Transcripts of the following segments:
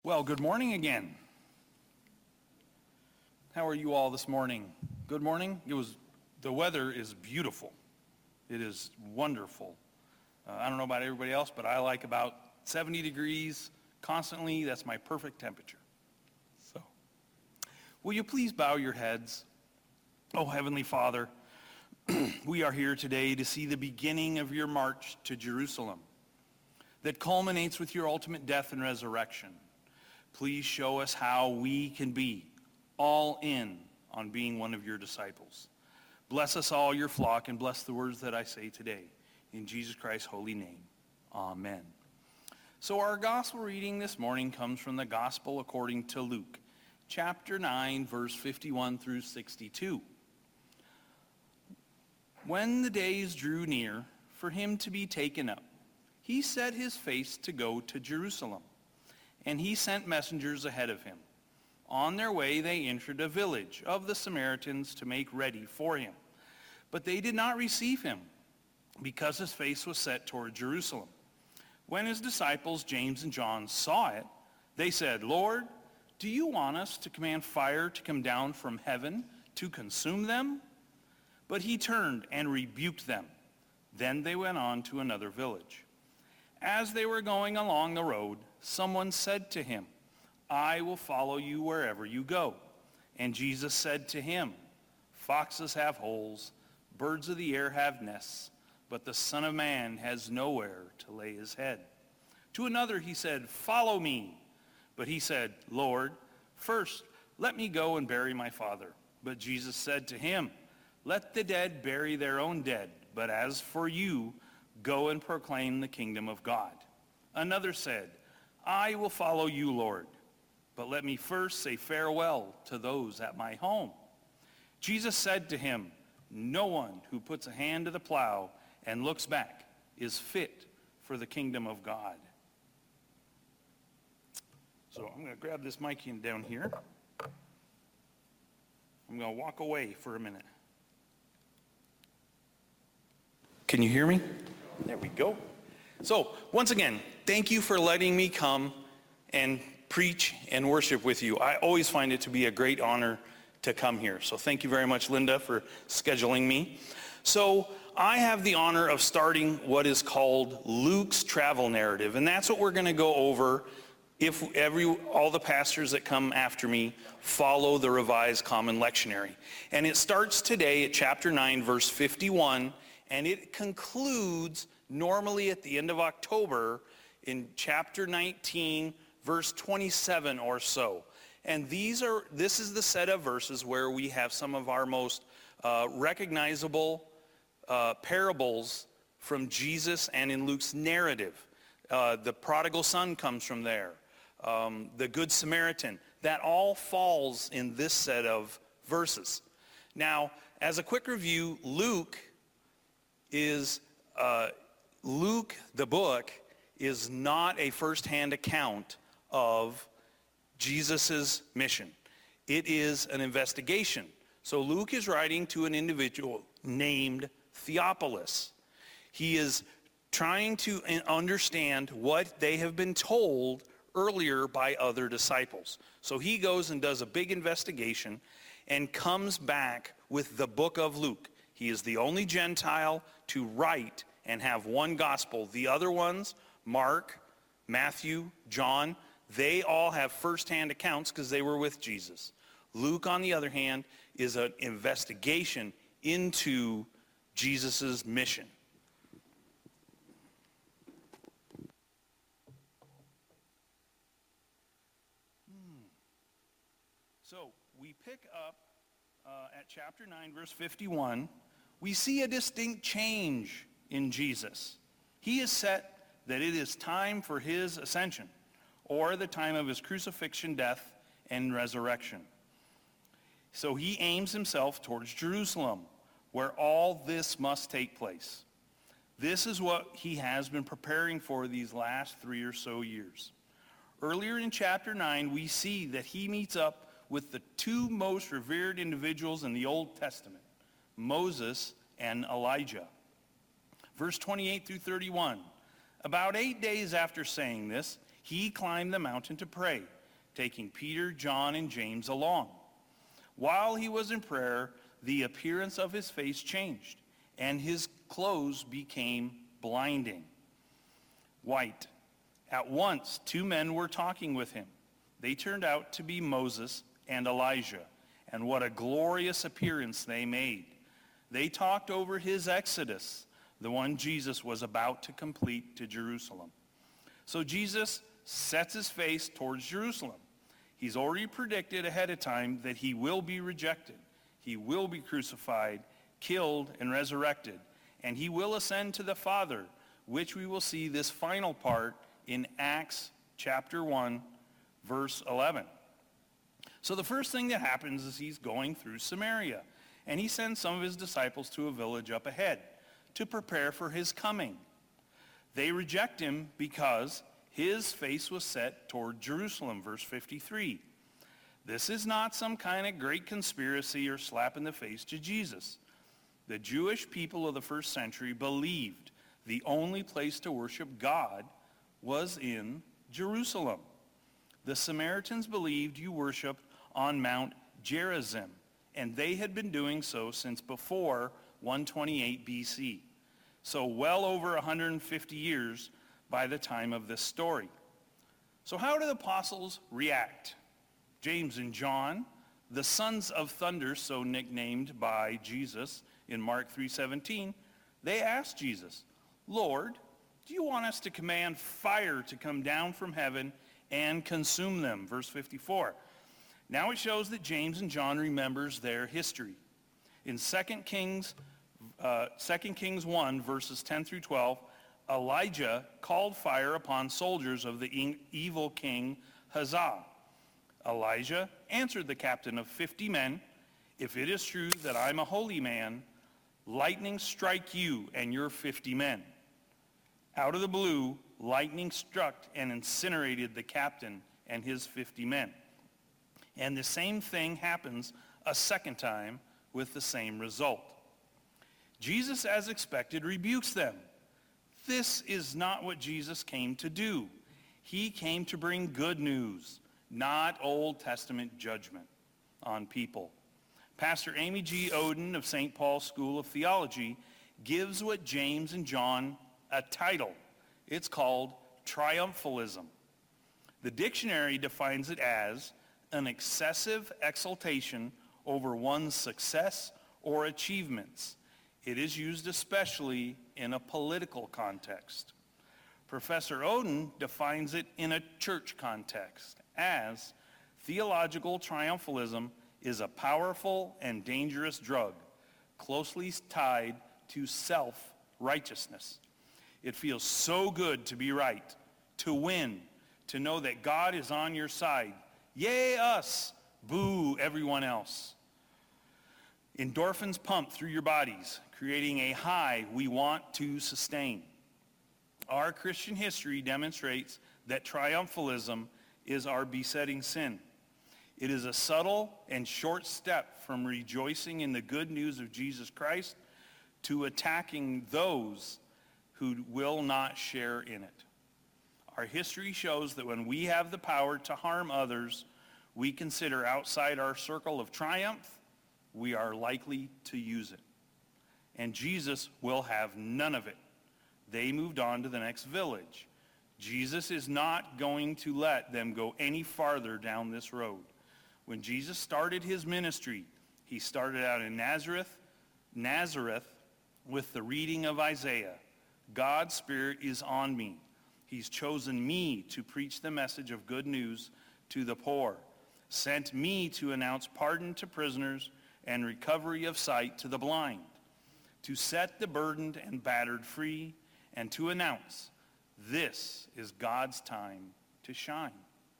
Well, good morning again. How are you all this morning? Good morning? The weather is beautiful. It is wonderful. I don't know about everybody else, but I like about 70 degrees constantly. That's my perfect temperature. So, will you please bow your heads? Oh, Heavenly Father, we are here today to see the beginning of your march to Jerusalem that culminates with your ultimate death and resurrection. Please show us how we can be all in on being one of your disciples. Bless us all, your flock, and bless the words that I say today. In Jesus Christ's holy name, amen. So our gospel reading this morning comes from the gospel according to Luke, chapter 9, verse 51 through 62. When the days drew near for him to be taken up, he set his face to go to Jerusalem. And he sent messengers ahead of him. On their way, they entered a village of the Samaritans to make ready for him. But they did not receive him, because his face was set toward Jerusalem. When his disciples, James and John, saw it, they said, "Lord, do you want us to command fire to come down from heaven to consume them?" But he turned and rebuked them. Then they went on to another village. As they were going along the road, someone said to him, "I will follow you wherever you go." And Jesus said to him, "Foxes have holes, birds of the air have nests, but the Son of Man has nowhere to lay his head." To another he said, "Follow me." But he said, "Lord, first let me go and bury my father." But Jesus said to him, "Let the dead bury their own dead, but as for you, go and proclaim the kingdom of God." Another said, "I will follow you, Lord, but let me first say farewell to those at my home." Jesus said to him, "No one who puts a hand to the plow and looks back is fit for the kingdom of God." So I'm going to grab this mic down here. I'm going to walk away for a minute. Can you hear me? There we go. So, once again, thank you for letting me come and preach and worship with you. I always find it to be a great honor to come here. So thank you very much, Linda, for scheduling me. So I have the honor of starting what is called Luke's travel narrative, and that's what we're going to go over if all the pastors that come after me follow the Revised Common Lectionary. And it starts today at chapter 9, verse 51, and it concludes normally at the end of October in chapter 19, verse 27 or so. And this is the set of verses where we have some of our most recognizable parables from Jesus and in Luke's narrative. The prodigal son comes from there. The Good Samaritan. That all falls in this set of verses. Now, as a quick review, Luke, the book, is not a first-hand account of Jesus' mission. It is an investigation. So Luke is writing to an individual named Theophilus. He is trying to understand what they have been told earlier by other disciples. So he goes and does a big investigation and comes back with the book of Luke. He is the only Gentile to write and have one gospel. The other ones, Mark, Matthew, John, they all have first-hand accounts because they were with Jesus. Luke, on the other hand, is an investigation into Jesus' mission. So we pick up at chapter 9, verse 51. We see a distinct change in Jesus. He is set that it is time for his ascension, or the time of his crucifixion, death, and resurrection. So he aims himself towards Jerusalem, where all this must take place. This is what he has been preparing for these last 3 or so years. Earlier in chapter 9, we see that he meets up with the two most revered individuals in the Old Testament, Moses and Elijah. Verse 28 through 31. About 8 days after saying this, he climbed the mountain to pray. taking Peter, John, and James along. While he was in prayer, the appearance of his face changed, and his clothes became blinding white. At once, two men were talking with him. They turned out to be Moses and Elijah, and what a glorious appearance they made. They talked over his exodus, the one Jesus was about to complete to Jerusalem. So Jesus sets his face towards Jerusalem. He's already predicted ahead of time that he will be rejected. He will be crucified, killed, and resurrected. And he will ascend to the Father, which we will see this final part in Acts chapter 1, verse 11. So the first thing that happens is he's going through Samaria. And he sends some of his disciples to a village up ahead to prepare for his coming. They reject him because his face was set toward Jerusalem, verse 53. This is not some kind of great conspiracy or slap in the face to Jesus. The Jewish people of the first century believed the only place to worship God was in Jerusalem. The Samaritans believed you worshiped on Mount Gerizim, and they had been doing so since before 128 BC. So well over 150 years by the time of this story. So how do the apostles react? James and John, the sons of thunder, so nicknamed by Jesus in Mark 3:17, they asked Jesus, Lord, do you want us to command fire to come down from heaven and consume them? Verse 54. Now it shows that James and John remembers their history. In 2 Kings 1, verses 10 through 12, Elijah called fire upon soldiers of the evil king Hazael. Elijah answered the captain of 50 men, if it is true that I'm a holy man, lightning strike you and your 50 men. Out of the blue, lightning struck and incinerated the captain and his 50 men. And the same thing happens a second time with the same result. Jesus, as expected, rebukes them. This is not what Jesus came to do. He came to bring good news, not Old Testament judgment on people. Pastor Amy G. Oden of St. Paul's School of Theology gives what James and John a title. It's called triumphalism. The dictionary defines it as an excessive exultation over one's success or achievements. It is used especially in a political context. Professor Oden defines it in a church context as theological triumphalism is a powerful and dangerous drug closely tied to self-righteousness. It feels so good to be right, to win, to know that God is on your side. Yay us, boo everyone else. Endorphins pump through your bodies, creating a high we want to sustain. Our Christian history demonstrates that triumphalism is our besetting sin. It is a subtle and short step from rejoicing in the good news of Jesus Christ to attacking those who will not share in it. Our history shows that when we have the power to harm others, we consider outside our circle of triumph, we are likely to use it. And Jesus will have none of it. They moved on to the next village. Jesus is not going to let them go any farther down this road. When Jesus started his ministry, he started out in Nazareth with the reading of Isaiah. God's Spirit is on me. He's chosen me to preach the message of good news to the poor, sent me to announce pardon to prisoners and recovery of sight to the blind, to set the burdened and battered free, and to announce, this is God's time to shine.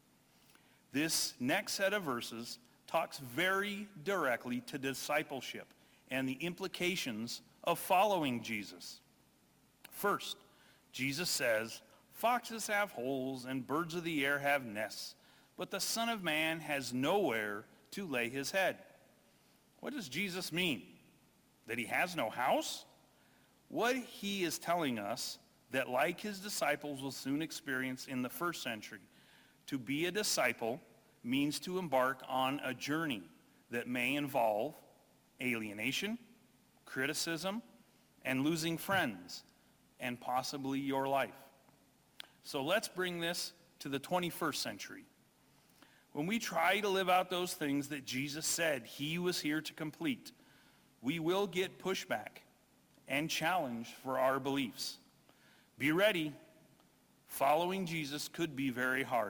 This next set of verses talks very directly to discipleship and the implications of following Jesus. First, Jesus says, foxes have holes and birds of the air have nests, but the Son of Man has nowhere to lay his head. What does Jesus mean? That he has no house? What he is telling us, that like his disciples will soon experience in the first century, to be a disciple means to embark on a journey that may involve alienation, criticism, and losing friends, and possibly your life. So let's bring this to the 21st century. When we try to live out those things that Jesus said he was here to complete, we will get pushback and challenge for our beliefs. Be ready. Following Jesus could be very hard,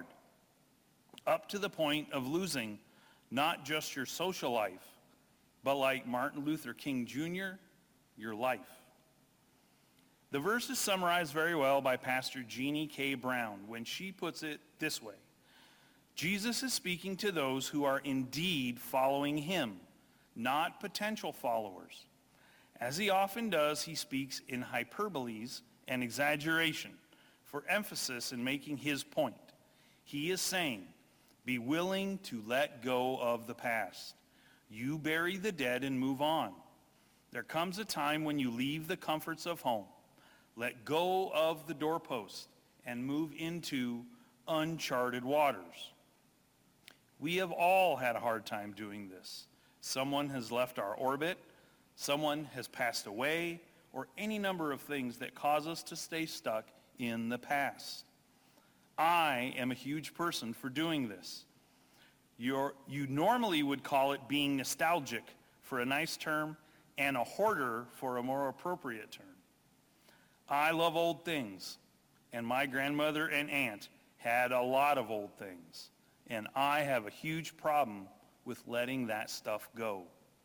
up to the point of losing not just your social life, but like Martin Luther King Jr., your life. The verse is summarized very well by Pastor Jeannie K. Brown when she puts it this way. Jesus is speaking to those who are indeed following him, not potential followers. As he often does, he speaks in hyperboles and exaggeration for emphasis in making his point. He is saying, be willing to let go of the past. You bury the dead and move on. There comes a time when you leave the comforts of home, let go of the doorpost, and move into uncharted waters. We have all had a hard time doing this. Someone has left our orbit, someone has passed away, or any number of things that cause us to stay stuck in the past. I am a huge person for doing this. You normally would call it being nostalgic for a nice term and a hoarder for a more appropriate term. I love old things, and my grandmother and aunt had a lot of old things, and I have a huge problem with letting that stuff go.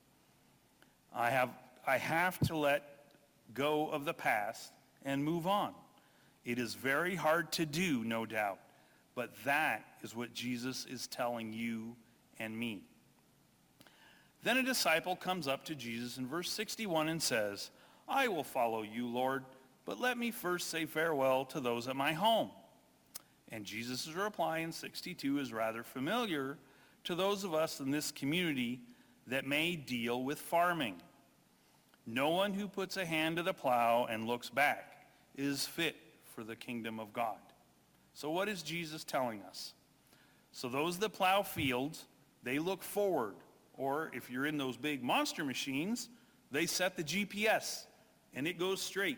I have to let go of the past and move on. It is very hard to do, no doubt, but that is what Jesus is telling you and me. Then a disciple comes up to Jesus in verse 61 and says, I will follow you, Lord, but let me first say farewell to those at my home. And Jesus' reply in 62 is rather familiar to those of us in this community that may deal with farming. No one who puts a hand to the plow and looks back is fit for the kingdom of God. So what is Jesus telling us? So those that plow fields, they look forward. Or if you're in those big monster machines, they set the GPS and it goes straight.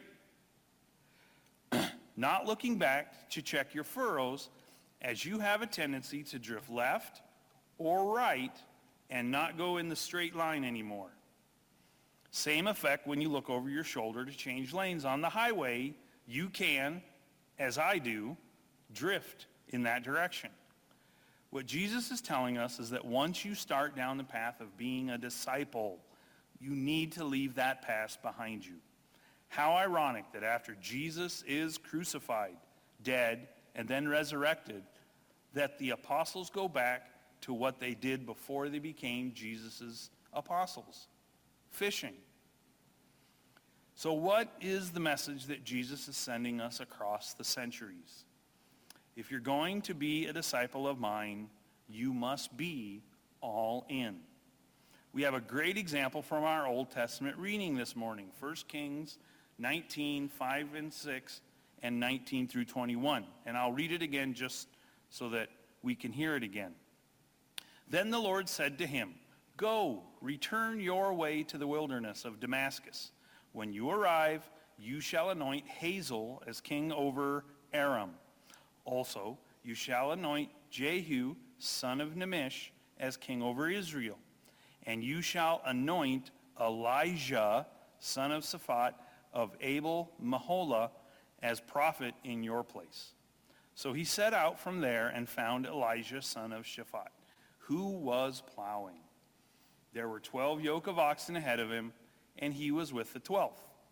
Not looking back to check your furrows, as you have a tendency to drift left or right and not go in the straight line anymore. Same effect when you look over your shoulder to change lanes on the highway. You can, as I do, drift in that direction. What Jesus is telling us is that once you start down the path of being a disciple, you need to leave that past behind you. How ironic that after Jesus is crucified, dead, and then resurrected, that the apostles go back to what they did before they became Jesus' apostles, fishing. So what is the message that Jesus is sending us across the centuries? If you're going to be a disciple of mine, you must be all in. We have a great example from our Old Testament reading this morning, 1 Kings 19, 5 and 6, and 19 through 21. And I'll read it again just so that we can hear it again. Then the Lord said to him, Go, return your way to the wilderness of Damascus. When you arrive, you shall anoint Hazael as king over Aram. Also, you shall anoint Jehu, son of Nimshi, as king over Israel. And you shall anoint Elijah, son of Shaphat, of Abel-Meholah, as prophet in your place. So he set out from there and found Elijah, son of Shaphat, who was plowing. There were 12 yoke of oxen ahead of him, and he was with the 12th.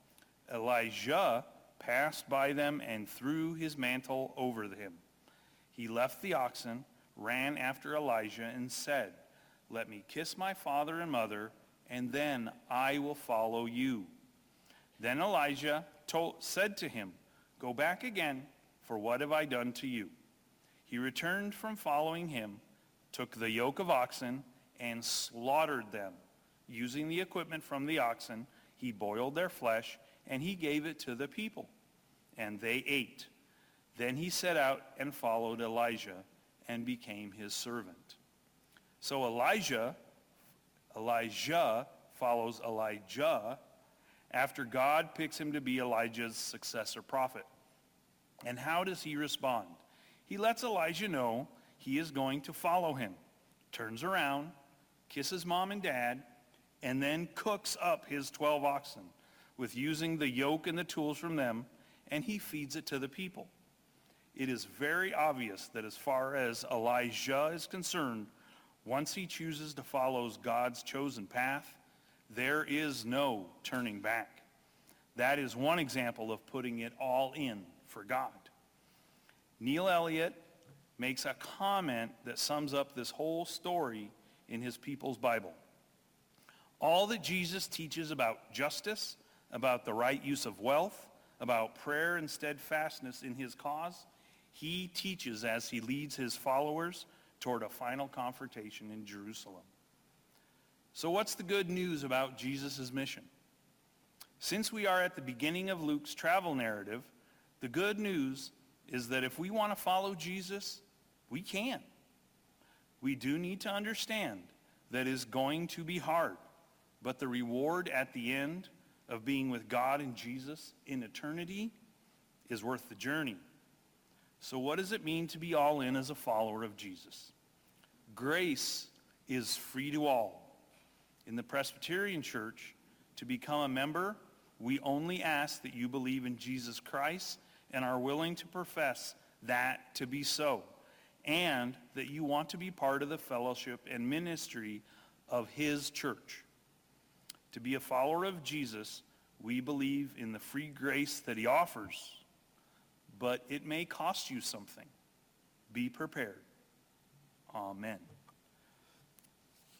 Elijah passed by them and threw his mantle over him. He left the oxen, ran after Elijah, and said, Let me kiss my father and mother, and then I will follow you. Then Elijah said to him, Go back again, for what have I done to you? He returned from following him, took the yoke of oxen, and slaughtered them. Using the equipment from the oxen, he boiled their flesh, and he gave it to the people, and they ate. Then he set out and followed Elijah and became his servant. So Elijah follows Elijah after God picks him to be Elijah's successor prophet. And how does he respond? He lets Elijah know he is going to follow him, turns around, kisses mom and dad, and then cooks up his 12 oxen with using the yoke and the tools from them, and he feeds it to the people. It is very obvious that as far as Elijah is concerned, once he chooses to follow God's chosen path, there is no turning back. That is one example of putting it all in for God. Neil Elliott makes a comment that sums up this whole story in his People's Bible. All that Jesus teaches about justice, about the right use of wealth, about prayer and steadfastness in his cause, he teaches as he leads his followers toward a final confrontation in Jerusalem. So what's the good news about Jesus' mission? Since we are at the beginning of Luke's travel narrative, the good news is that if we want to follow Jesus, we can. We do need to understand that it is going to be hard, but the reward at the end of being with God and Jesus in eternity is worth the journey. So what does it mean to be all in as a follower of Jesus? Grace is free to all. In the Presbyterian Church, to become a member, we only ask that you believe in Jesus Christ and are willing to profess that to be so, and that you want to be part of the fellowship and ministry of his church. To be a follower of Jesus, we believe in the free grace that he offers, but it may cost you something. Be prepared. Amen.